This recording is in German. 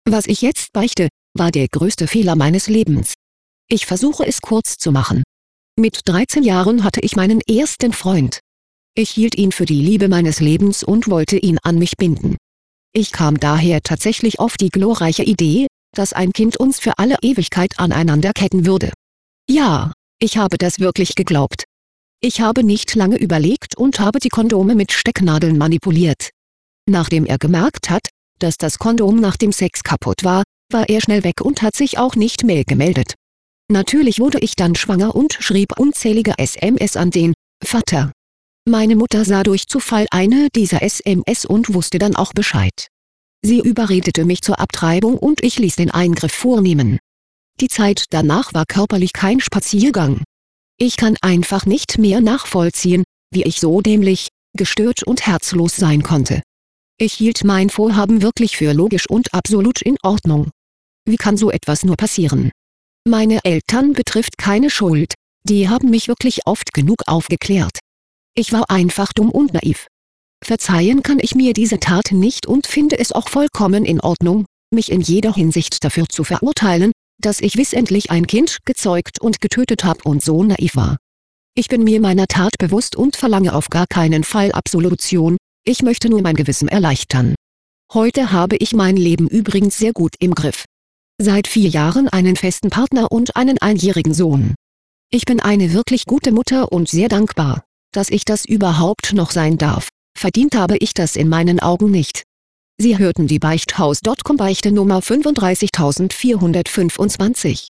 Was ich jetzt beichte, war der größte Fehler meines Lebens. Ich versuche es kurz zu machen. Mit 13 Jahren hatte ich meinen ersten Freund. Ich hielt ihn für die Liebe meines Lebens und wollte ihn an mich binden. Ich kam daher tatsächlich auf die glorreiche Idee, dass ein Kind uns für alle Ewigkeit aneinander ketten würde. Ja, ich habe das wirklich geglaubt. Ich habe nicht lange überlegt und habe die Kondome mit Stecknadeln manipuliert. Nachdem er gemerkt hat, dass das Kondom nach dem Sex kaputt war, war er schnell weg und hat sich auch nicht mehr gemeldet. Natürlich wurde ich dann schwanger und schrieb unzählige SMS an den Vater. Meine Mutter sah durch Zufall eine dieser SMS und wusste dann auch Bescheid. Sie überredete mich zur Abtreibung und ich ließ den Eingriff vornehmen. Die Zeit danach war körperlich kein Spaziergang. Ich kann einfach nicht mehr nachvollziehen, wie ich so dämlich, gestört und herzlos sein konnte. Ich hielt mein Vorhaben wirklich für logisch und absolut in Ordnung. Wie kann so etwas nur passieren? Meine Eltern betrifft keine Schuld, die haben mich wirklich oft genug aufgeklärt. Ich war einfach dumm und naiv. Verzeihen kann ich mir diese Tat nicht und finde es auch vollkommen in Ordnung, mich in jeder Hinsicht dafür zu verurteilen, dass ich wissentlich ein Kind gezeugt und getötet habe und so naiv war. Ich bin mir meiner Tat bewusst und verlange auf gar keinen Fall Absolution, ich möchte nur mein Gewissen erleichtern. Heute habe ich mein Leben übrigens sehr gut im Griff. Seit 4 Jahren einen festen Partner und einen einjährigen Sohn. Ich bin eine wirklich gute Mutter und sehr dankbar, dass ich das überhaupt noch sein darf. Verdient habe ich das in meinen Augen nicht. Sie hörten die Beichthaus.com Beichte Nummer 35425.